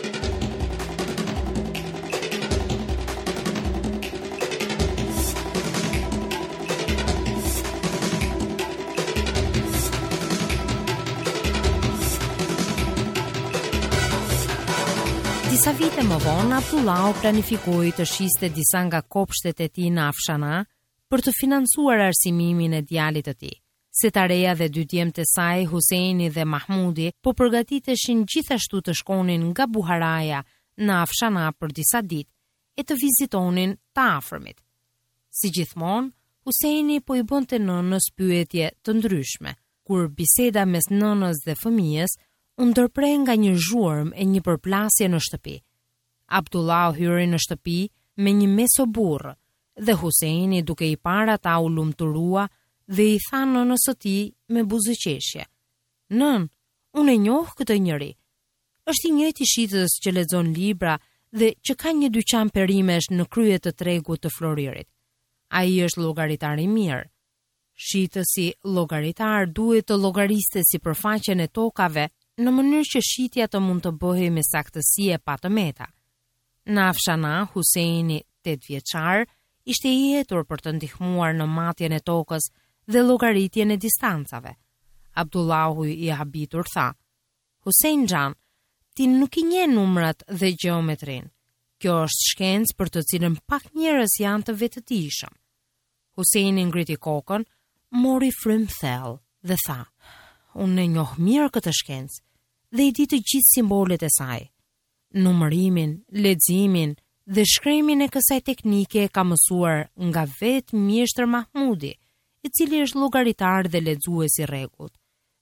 Disa vite më vonë, Abdullahu planifikoi të shiste disa nga kopshtet e tij në Afshana për të financuar arsimimin e djalit të tij. Se Tareja dhe dy djemtë e saj, Huseini dhe Mahmudi, po përgatiteshin gjithashtu të shkonin nga Buharaja në Afshana për disa ditë e të vizitonin të afërmit. Si gjithmonë, Huseini po i bënte nënës pyetje të ndryshme, kur biseda mes nënës dhe fëmijës u ndërprej nga një zhurmë e një përplasje në shtëpi. Abdullahu hyri në shtëpi me një mesoburrë dhe Huseini, duke i parë ata, u lumturua dhe i tha nënës së tij me buzëqeshje: "Nën, unë e njoh këtë njeri. Është i njëjti shitës që lexon libra dhe që ka një dyqan perimesh në krye të tregut të Floririt. Ai është llogaritar i mirë. Shitësi llogaritar duhet të llogariste sipërfaqen e tokave në mënyrë që shitja të mund të bëhej me saktësi e pa të meta." Në Afshana, Huseini, tetë vjeçar, ishte i jetur për të ndihmuar në matjen e tokës dhe llogaritjen e distancave. Abdullahu i habitur tha: "Husein Xhan, ti nuk i njeh numrat dhe gjeometrin. Kjo është shkencë për të cilën pak njerëz janë të vetëdijshëm." Huseini ngriti kokën, mori frym thellë dhe tha: "Unë e njoh mirë këtë shkencë dhe i di të gjithë simbolet e saj. Numërimin, leximin dhe shkrimin e kësaj teknike e ka mësuar nga vetë mjeshtër Mahmudi, i cili është llogaritar dhe lexues i rregullt.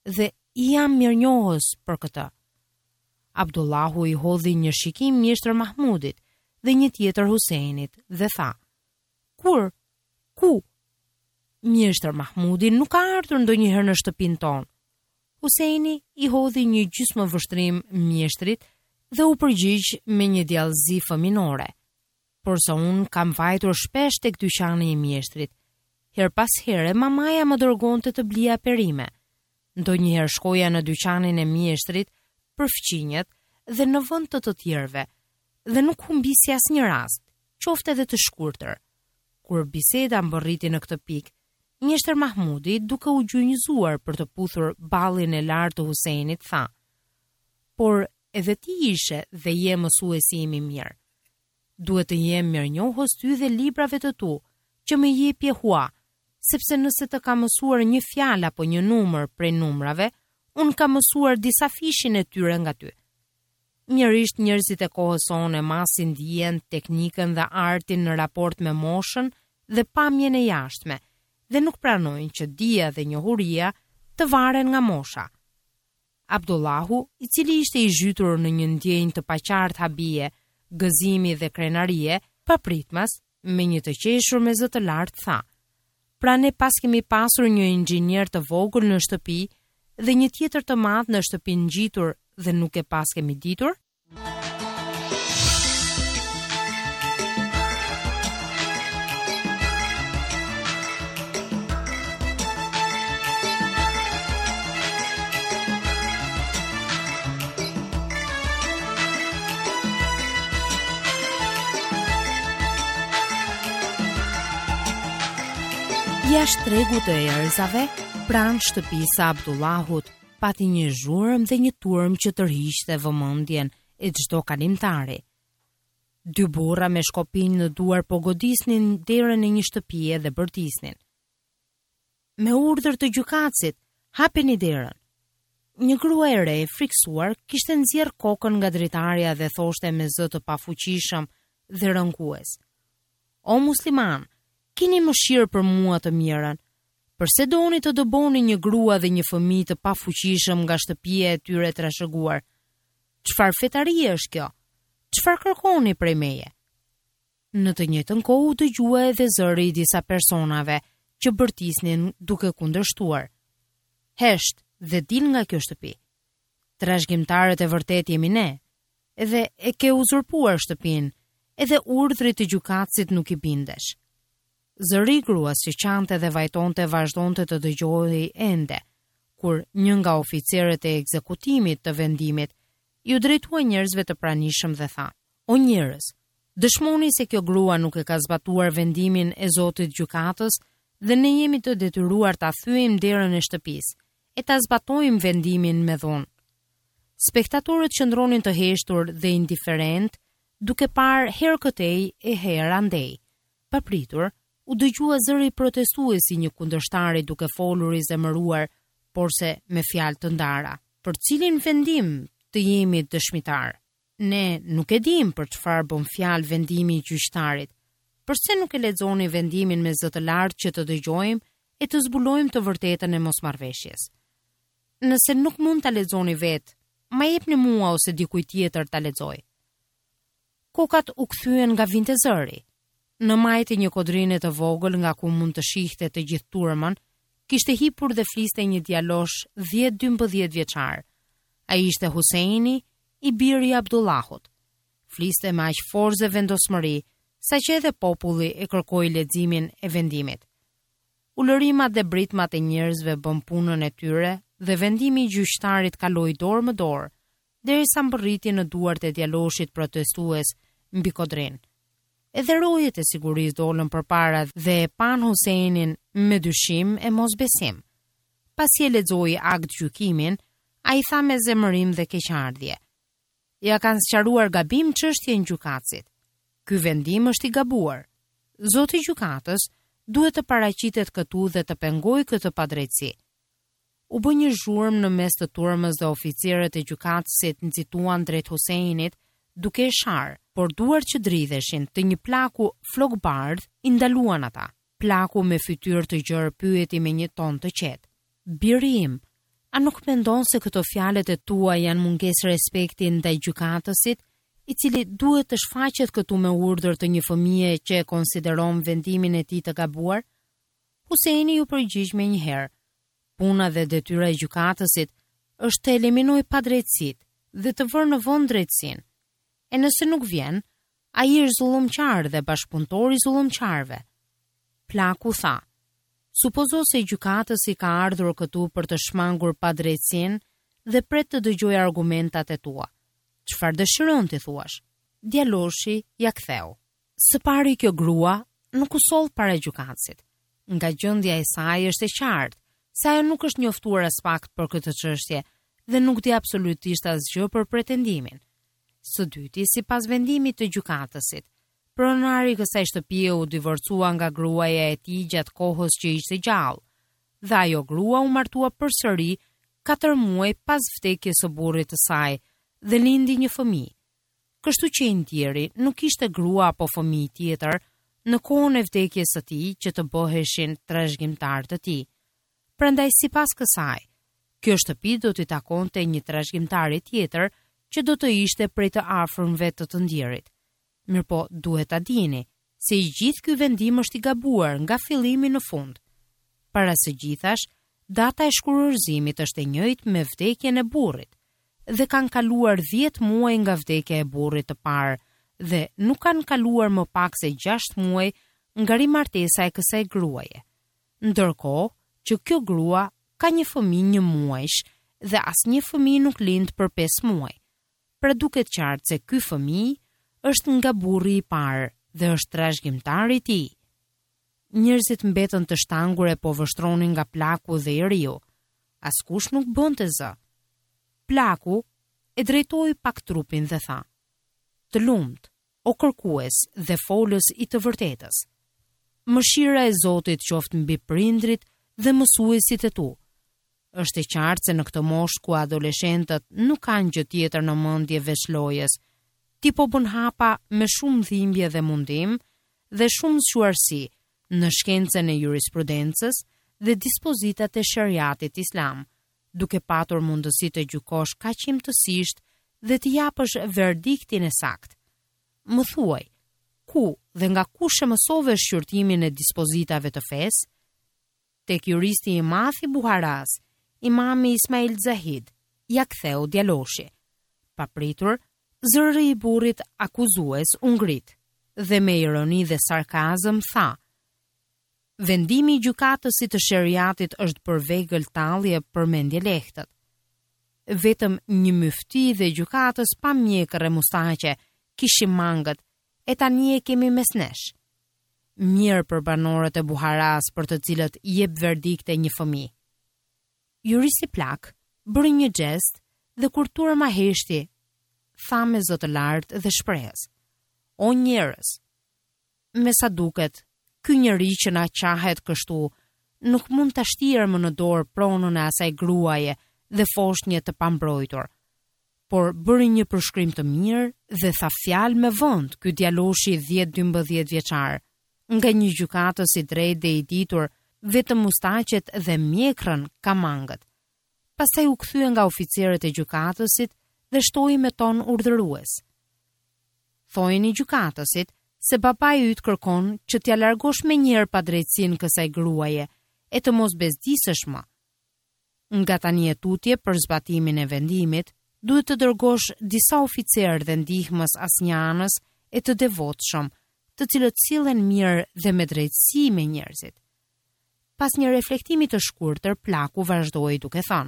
dhe i jam mirënjohës për këtë. Abdullahu i hodhi një shikim mjeshtër Mahmudit dhe një tjetër Huseinit dhe tha: "Kur? Ku?" Mjeshtër Mahmudi nuk ka ardhur ndonjëherë në shtëpinë tonë. Huseini i hodhi një gjysmë vështrim mjeshtrit dhe u përgjigj me një djallëzi fëminore. Por sa unë kam vajtur shpesh tek dyqani i mjeshtrit. Her pas here mamaja më dërgonte të blija perime. Ndonjëherë shkoja në dyqanin e mjeshtrit për fqinjet dhe në vend të të tjerëve, dhe nuk humbisi asnjë rast, qoftë edhe të shkurtër. Kur biseda mbërriti në këtë pikë, mjeshtër Mahmudi, duke u gjunjëzuar për të puthur ballin e lartë të Huseinit, tha: "Por edhe ti ishe dhe je mësuesi im i mirë. Duhet të jem mirënjohës ty dhe librave të tu, që më jepje hua, sepse nëse të ka mësuar një fjalë apo një numër prej numrave, unë ka mësuar disa fishin e tyre nga ty." Mjerisht njerëzit e kohës sonë masin dijen, teknikën dhe artin në raport me moshën dhe pamjen e jashtme, dhe nuk pranojnë që dija dhe njohuria të varen nga mosha. Abdullahu, i cili ishte i zhytur në një ndjenjë të paqartë habie, gëzimi dhe krenarie, papritmas, me një të qeshur me zë të lartë, tha: "Pra ne pas kemi pasur një inxhinier të vogël në shtëpi dhe një tjetër të madh në shtëpinë ngjitur dhe nuk e pas kemi ditur?" Jashtë tregut të erëzave, pranë shtëpisë së Abdullahut, pati një zhurmë dhe një turm që tërhiqte vëmendjen e çdo kalimtari. Dy burra me shkopin në duar po godisnin derën e një shtëpie dhe bërtisnin. "Me urdhër të gjykatësit, hapeni derën." Një grua e re, friksuar, kishte nxjerr kokën nga dritarja dhe thoshte me zë të pafuqishëm dhe rënkues: "O musliman, keni mëshirë për mua të mirën. Përse doni të dëboni një grua dhe një fëmijë të pafuqishëm nga shtëpia e tyre e trashëguar? Çfarë fetarie është kjo? Çfarë kërkoni prej meje?" Në të njëjtën kohë u dëgjua edhe zëri i disa personave që bërtisnin duke kundërshtuar: "Hesht dhe dil nga kjo shtëpi. Trashëgimtarët e vërtet jemi ne, edhe e ke uzurpuar shtëpinë, edhe urdhrit të gjykatësit nuk i bindesh." Zëri gruas që qante dhe vajtonte vazhdonte të dëgjohej ende, kur një nga oficerët e ekzekutimit të vendimit ju drejtua njerëzve të pranishëm dhe tha: "O njerëz, dëshmoni se kjo grua nuk e ka zbatuar vendimin e Zotit gjykatës dhe ne jemi të detyruar ta thyejmë derën e shtëpisë e ta zbatojmë vendimin me dhunë." Spektatorët qëndronin të heshtur dhe indiferent, duke parë herë këtej e herë andej. Papritur, u dëgjua zëri protestues si një kundërshtari duke folur i zemëruar, por se me fjalë të ndara: "Për cilin vendim të jemi dëshmitar? Ne nuk e dim për çfarë bën fjalë vendimi i gjyqtarit. Përse nuk e lexoni vendimin me zë të lartë që të dëgjojmë e të zbulojmë të vërtetën e mosmarrveshjes? Nëse nuk mund ta lexoni vetë, ma jepni mua ose dikujt tjetër ta lexoj." Kokat u kthyen nga vinte zëri. Në majtë një kodrine të vogël nga ku mund të shihte të gjithë turmën, kishte hipur dhe fliste një djalosh dhjetë dymbëdhjetë vjeçar. Ai ishte Huseini, i biri i Abdullahut. Fliste me aq forcë dhe vendosmëri, saqë edhe populli e kërkoi leximin e vendimit. Ulërimat dhe britmat e njerëzve bën punën e tyre dhe vendimi i gjyqtarit kaloi dorë më dorë, derisa mbërriti në duart e djaloshit protestues mbi kodrin. Edhe rojet e sigurisë dolën përpara dhe e pan Huseinin me dyshim e mosbesim. Pasi e lexoi akt gjykimin, ai tha me zemërim dhe keqardhje: "Ja kanë sqaruar gabim çështjen gjykatësit. Ky vendim është i gabuar. Zoti i gjykatës duhet të paraqitet këtu dhe të pengojë këtë padrejtësi." U bë një zhurmë në mes të turmës dhe oficerët e gjykatësit nxituan drejt Huseinit duke e sharë, por duar që dridheshin të një plaku flokbardh i ndaluan ata. Plaku me fytyrë të gjerë pyeti me një ton të qetë: "Biri im, A nuk mendon se këto fjalët e tua janë mungesë respekti ndaj gjykatësit, i cili duhet të shfaqet këtu me urdhër të një fëmije që e konsideron vendimin e tij të gabuar? Huseini ju përgjigj me njëherë. Puna dhe detyra e gjykatësit është të eliminojë padrejtësitë dhe të vërë në vend drejtësinë. E nëse nuk vjen, ai është zullumqar dhe bashkëpunëtor i zullumqarëve. Plaku tha: "Supozo se gjykatësi ka ardhur këtu për të shmangur padrejtësinë dhe pret të dëgjoj argumentat e tua. Çfarë dëshiron ti thuash?" Djaloshi ja ktheu: "Së pari kjo grua nuk u soll para gjykatësit. Nga gjendja e saj është e qartë se ajo nuk është njoftuar as pak për këtë çështje dhe nuk di absolutisht asgjë për pretendimin. Së dyti, sipas vendimit të gjykatësit, pronari i kësaj shtëpie u divorcua nga gruaja e tij gjatë kohës që ishte gjallë, dhe ajo grua u martua përsëri katër muaj pas vdekjes së burrit të saj dhe lindi një fëmijë. Kështu që i tjerë nuk ishte grua apo fëmijë tjetër në kohën e vdekjes së tij që të bëheshin trashëgimtar të tij. Prandaj sipas kësaj, kjo shtëpi do t'i takonte një trashëgimtari tjetër që do të ishte prej të afërmve të të ndjerit. Mirpo duhet ta dini se i gjithë ky vendim është i gabuar nga fillimi në fund. Para së gjithash, data e shkurorzimit është e njëjtë me vdekjen e burrit dhe kanë kaluar dhjetë muaj nga vdekja e burrit të parë dhe nuk kanë kaluar më pak se gjashtë muaj nga rimartesa e kësaj gruaje. Ndërkohë që kjo grua ka një fëmijë një muajsh dhe asnjë fëmijë nuk lind për pesë muaj. Pra duket qartë se ky fëmijë është nga burri i parë dhe është trashëgimtari i tij. Njerëzit mbetën të shtangur e po vështronin nga plaku dhe i riu. Askush nuk bënte zë. Plaku e drejtoi pak trupin dhe tha: "Të lumt, o kërkues dhe folës i të vërtetës. Mëshira e Zotit qoftë mbi prindrit dhe mësuesit e tu. Është e qartë se në këtë moshë ku adoleshentët nuk kanë gjë tjetër në mendje veç lojës, ti po bën hapa me shumë dhimbje dhe mundim dhe shumë zgjuarsi në shkencën e jurisprudencës dhe dispozitat e shariatit islam, duke patur mundësi të gjykosh kaq imtësisht dhe të japësh verdiktin e saktë. Më thuaj, ku dhe nga kush e mësove shqyrtimin e dispozitave të fesë?" Tek juristi i madh i Buharas, Imami Ismail Zahid, ja ktheu djaloshi. Papritur, zëri i burrit akuzues u ngrit dhe me ironi dhe sarkazëm tha: "Vendimi i gjykatësit të shariatit është për vegël tallje për mendje lehtët. Vetëm një myfti dhe gjykatës pa mjekër e mustaqe kishim mangët e tani e kemi mes nesh. Mirë për banorët e Buharas për të cilët i jep verdikte një fëmijë." Juristi plak bëri një gest dhe kur turma heshti, tha me zë të lartë dhe shprehës: "O njerëz, me sa duket, ky njeri që na qahet kështu nuk mund ta shtirë më në dorë pronën e asaj gruaje dhe foshnje të pambrojtur, por bëri një përshkrim të mirë dhe tha fjalë me vend ky djaloshi dhjetë dymbëdhjetë vjeçar, nga një gjykatës i drejtë dhe i ditur, vetëm mustaqet dhe mjekrën ka mangët. Pastaj u kthye nga oficerët e gjykatësit dhe shtoi me ton urdhërues: "Thojeni gjykatësit se babai yt kërkon që t'ja largosh me njëherë padrejtësinë kësaj gruaje e të mos bezdisësh më. Nga tani e tutje për zbatimin e vendimit, duhet të dërgosh disa oficerë dhe ndihmës asnjanës e të devotshëm, të cilët sillen mirë dhe me drejtësi me njerëzit." Pas një reflektimi të shkurtër, plaku vazhdoi duke thënë: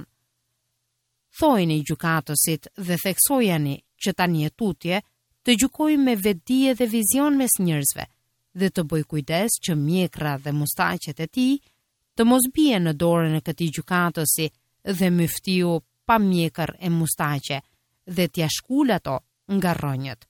"Thojeni gjykatësit dhe theksojani që tani e tutje të gjykoj me vetdije dhe vizion mes njerëzve dhe të bëj kujdes që mjekra dhe mustaqet e tij të mos bie në dorën e këtij gjykatësi dhe myftiu pa mjekër e mustaqe dhe t'ja shkul ato nga rrënjët."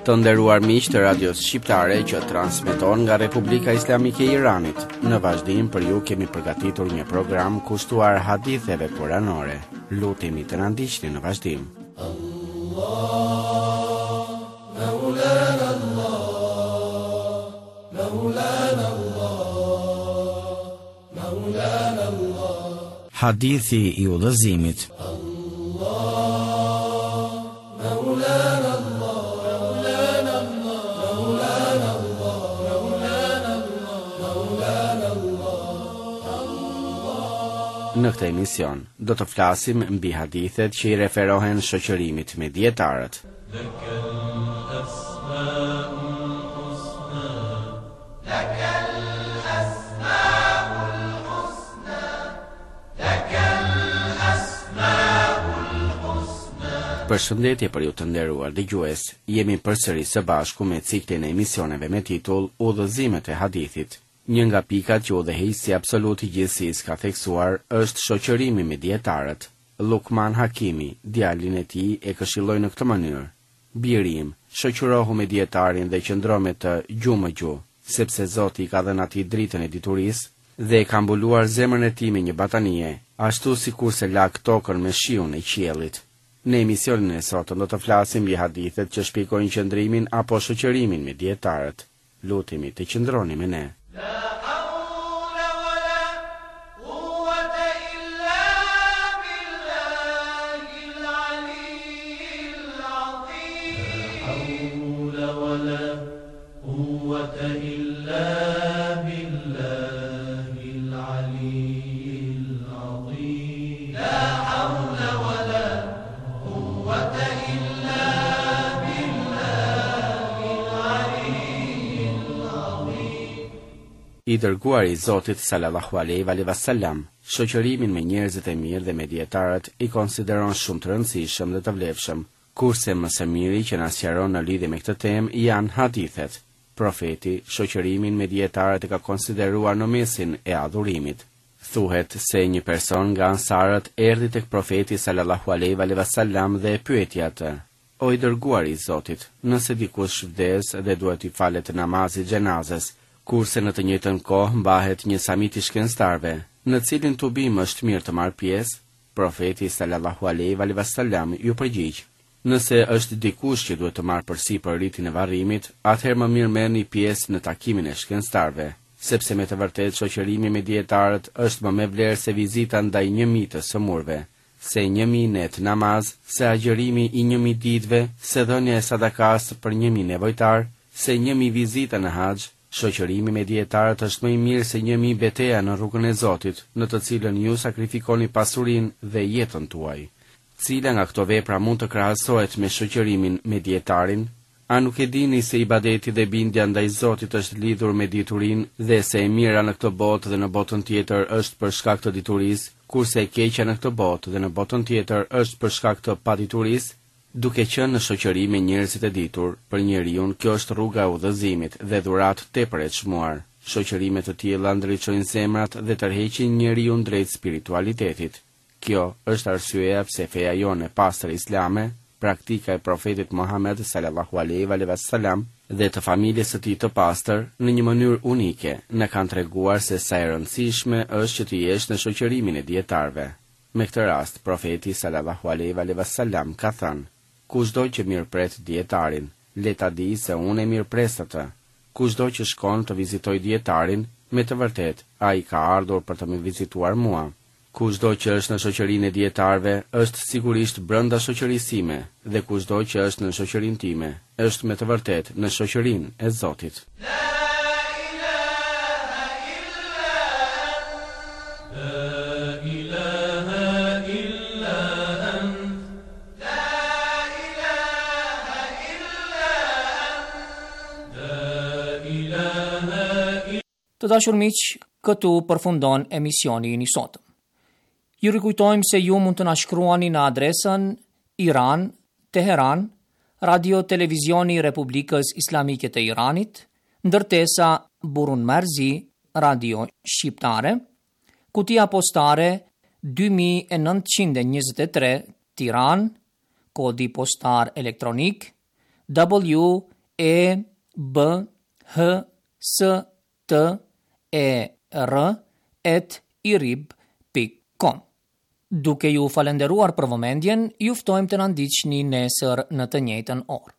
Të nderuar miq të radios shqiptare që transmeton nga Republika Islamike e Iranit, në vazhdim për ju kemi përgatitur një program kushtuar haditheve kuranore. Lutemi të na ndiqni në vazhdim. Hadithi i udhëzimit. Në këtë emision do të flasim mbi hadithet që i referohen shoqërimit me dietarët. Përshëndetje për ju të nderuar dëgjues, jemi përsëri së bashku me ciklin e emisioneve me titull Udhëzimet e hadithit. Një nga pikat që udhëheqësi absolut i gjithësisë ka theksuar është shoqërimi me dietarët. Lukman Hakimi, djalin e tij, e këshilloi në këtë mënyrë: "Biri im, shoqërohu me dietarin dhe qëndro me të gjumë me gjumë, sepse Zoti i ka dhënë atij dritën e diturisë dhe e ka mbuluar zemrën e tij me një batanie, ashtu sikurse lak tokën me shiun e qiellit." Në emisionin e sotëm do të flasim mbi hadithet që shpjegojnë qëndrimin apo shoqërimin me dietarët. Lutemi të qëndroni me ne. I dërguari i Zotit sallallahu alaihi wasallam, shoqërimin me njerëzit e mirë dhe me dietarët i konsideron shumë të rëndësishëm dhe të vlefshëm, kurse më së miri që na sqaron në lidhje me këtë temë janë hadithet. Profeti shoqërimin me dietarët e ka konsideruar në mesin e adhurimit. Thuhet se një person nga ansarët erdhi tek profeti sallallahu alaihi wasallam dhe e pyeti atë: "O i dërguari i Zotit, nëse dikush vdes dhe duhet i falet namazi xhenazes, kurse në të njëjtën kohë mbahet një samit i shkencëtarëve, në cilin tubim është mirë të marr pjesë?" Profeti sallallahu alaihi wasallam ju përgjigj: "Nëse është dikush që duhet të marrë përsipër ritin e varrimit, atëherë më mirë merrni pjesë në takimin e shkencëtarëve, sepse me të vërtetë shoqërimi me dietarët është më me vlerë se vizita ndaj një mitës së murve, se një mi net namaz, se agjërimi i një mi ditëve, se dhënia e sadakas për një mi nevojtar, se një mi vizita në haxh. Shoqërimi me dietarët është më i mirë se një mi betejë në rrugën e Zotit, në të cilën ju sakrifikoni pasurinë dhe jetën tuaj." Cila nga këto vepra mund të krahasohet me shoqërimin me dietarin? A nuk e dini se ibadeti dhe bindja ndaj Zotit është lidhur me diturinë dhe se e mira në këtë botë dhe në botën tjetër është për shkak të diturisë, kurse e keqja në këtë botë dhe në botën tjetër është për shkak të paditurisë? Duke qenë në shoqëri me njerëzit e ditur, për njeriu kjo është rruga e udhëzimit dhe dhuratë tepër e çmuar. Shoqërime të tilla ndriçojnë zemrat dhe tërheqin njeriu drejt spiritualitetit. Kjo është arsyeja pse feja jonë e pastër islame, praktika e profetit Muhammed sallallahu alaihi wasallam dhe të familjes së tij të pastër, në një mënyrë unike, na kanë treguar se sa e rëndësishme është që të jesh në shoqërimin e dietarëve. Me këtë rast, profeti sallallahu alaihi wasallam ka thënë: "Kushdo që mirëpret dietarin, le ta di se unë e mirëpres atë. Kushdo që shkon të vizitoj dietarin, me të vërtetë ai ka ardhur për të më vizituar mua. Kushdo që është në shoqërinë e dietarëve, është sigurisht brenda shoqërisë time, dhe kushdo që është në shoqërinë time, është me të vërtetë në shoqërinë e Zotit." Të dashur miq, këtu përfundon emisioni i sotëm. Ju rikujtojmë se ju mund të na shkruani në adresën Iran, Teheran, Radio Televizioni i Republikës Islamike të Iranit, ndërtesa Burun Marzi, Radio Shqiptare, kutia postare dy mijë e nëntëqind e njëzet e tre, Tiranë, kodi postar elektronik W e b h s t e r at irib pikë com. Duke ju falenderuar për vëmendjen, ju ftojmë të na ndiqni nesër në të njëjtën orë.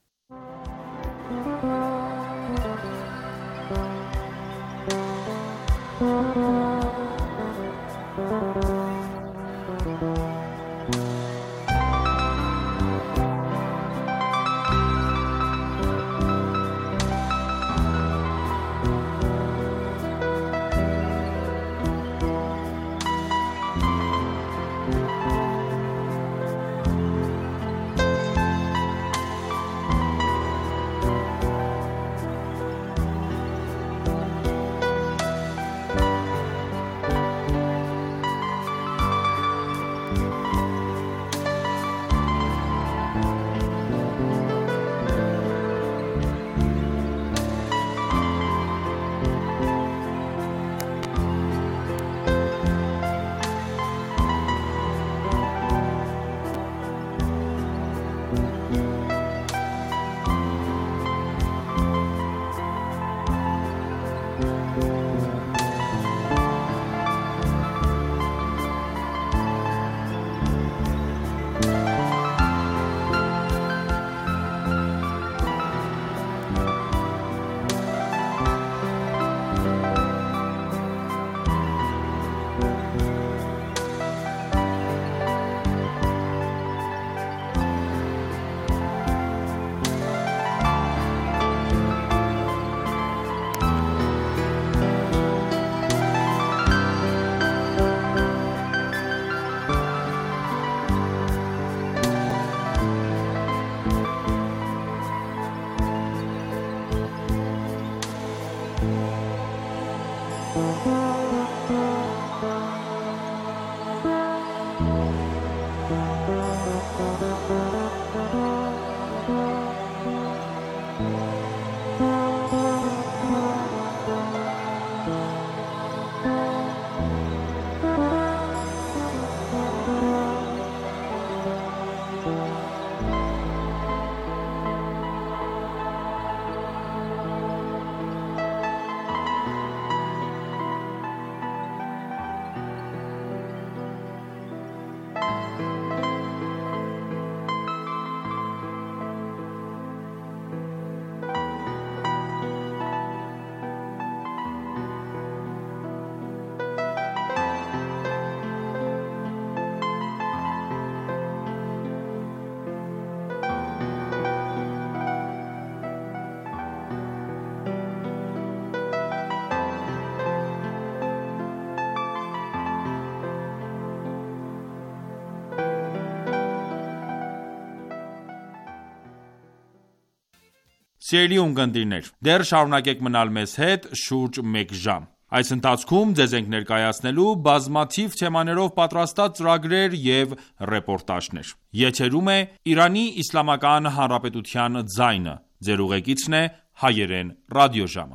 Սիրելի ունկնդիրներ, դեռ շարունակեք մնալ մեզ հետ շուրջ մեկ ժամ։ Այս ընթացքում ձեզ ենք ներկայացնելու բազմաթիվ թեմաներով պատրաստած ծրագրեր և ռեպորտաժներ։ Եթերում է Իրանի Իսլամական Հանրապետության ձայնը։ Ձեր ուղեկիցն է հայերեն ռադիոժամը։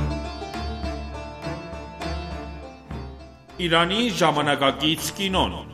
Իրանի ժամանակակից կինոն։